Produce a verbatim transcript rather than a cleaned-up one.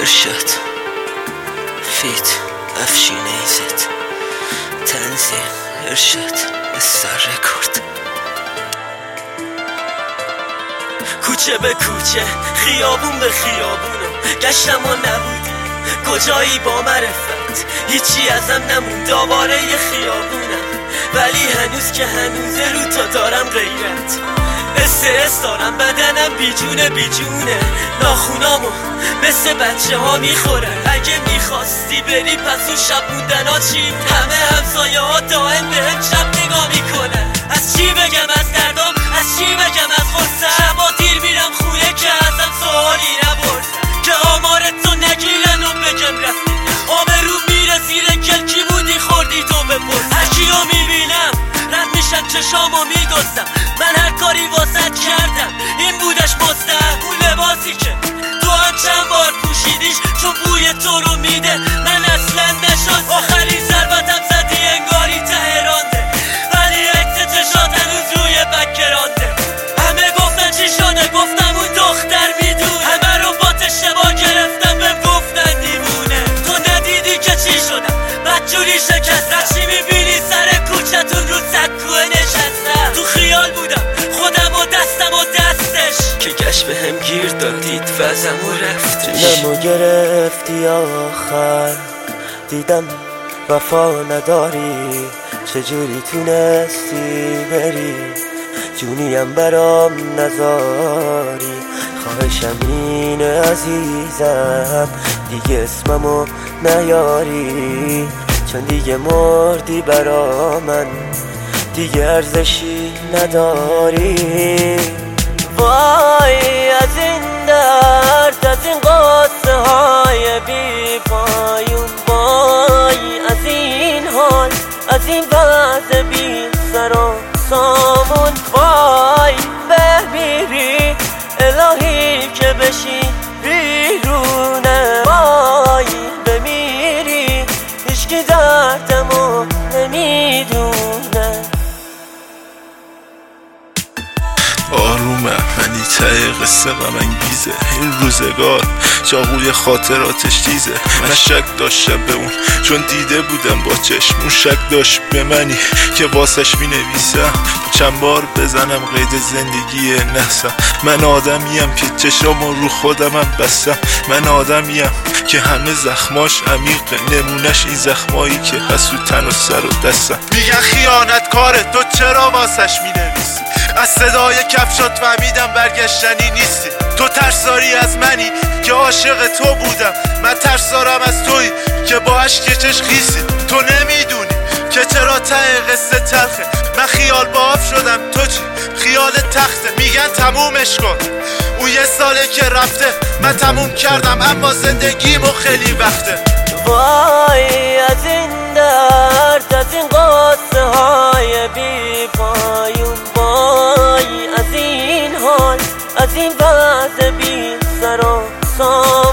ارشاد فیت افشین ایزت تنظیم ارشاد استار رکورد. کوچه به کوچه خیابون به خیابونم گشتم و نبودی کجایی با معرفت، هیچی ازم نمون دوباره یه خیابونم، ولی هنوز که هنوزه رو تا دارم غیرت استرس دارم، بدنم بیجونه بیجونه، ناخونامو مثل بچه ها میخورن. اگه میخواستی بری پس اون شب موندن ها چی؟ همه همسایه ها دائم به هم شب نگاه میکنن. از چی بگم از دردام، از چی بگم از غصه، شبا دیر میرم خونه که ازم سوالی نپرسن، که آمارتو نگیرن و بگم رفتی آبرو میره زیر گل، کی بودی خوردی تو بپرس. هر کیو میبینم رد میشم چشامو میدوستم، من هر کاری واسط کردم این بودش مستحق. اون لباسی که تو هم چند بار پوشیدیش چون بوی تو رو میده، من اصلا نشد آخرین ضربتم زدی انگاری تهرانده، ولی عکس چشات هنوز روی بکرانده. همه گفتن چی شده، گفتم اون دختر میدونه، همه رو با اشتباه گرفتم بهم گفتن دیوونه. تو ندیدی که چی شدم بدجوری شکستم، چی میبینی سر کوچتون رو سکوه نشستم. تو خیال بودم خودم و دستم و دستش، که گشت به هم گیر دادید وزم و رفتش. نمو گرفتی آخر دیدم وفا نداری، چجوری تونستی بری جونیم برام نذاری. خواهشم اینه عزیزم دیگه اسممو نیاری، چون دیگه مردی برا من دیگه ارزشی نداری. وای از این درد، از این قصه های بی پایون، وای از این حال، از این وضع بی سر و سامون. وای بمیری الهی که بشی بیرونه، وای بمیری هیچکی دردمو نمیدونه. آرومه منی ته قصه غم انگیزه، این روزگار چاقوی خاطراتش تیزه. من شک داشتم به اون چون دیده بودم با چشم، اون شک داشت به منی که واسش می نویسم. چند بار بزنم قید زندگی نحسم، من آدمیم که چشامو رو خودمم بستم، من آدمیم که همه زخماش عمیقه، نمونش این زخمایی که هست رو تن و سر و دستم. میگن خیانت کاره، تو چرا واسش می نویسی؟ از صدای کفشات فهمیدم برگشتنی نیستی. تو ترسداری از منی که عاشق تو بودم، من ترسدارم از تویی که با عشق چش خیسی. تو نمیدونی که چرا ته قصه تلخه، من خیال باف شدم تو چی؟ خیال تخته. میگن تمومش کن، اون یه ساله که رفته، من تموم کردم اما زندگیمو خیلی وقته. وای از این درد، از این قصه های بی پایون، وای از این حال، از این وضع بی سر و سامون.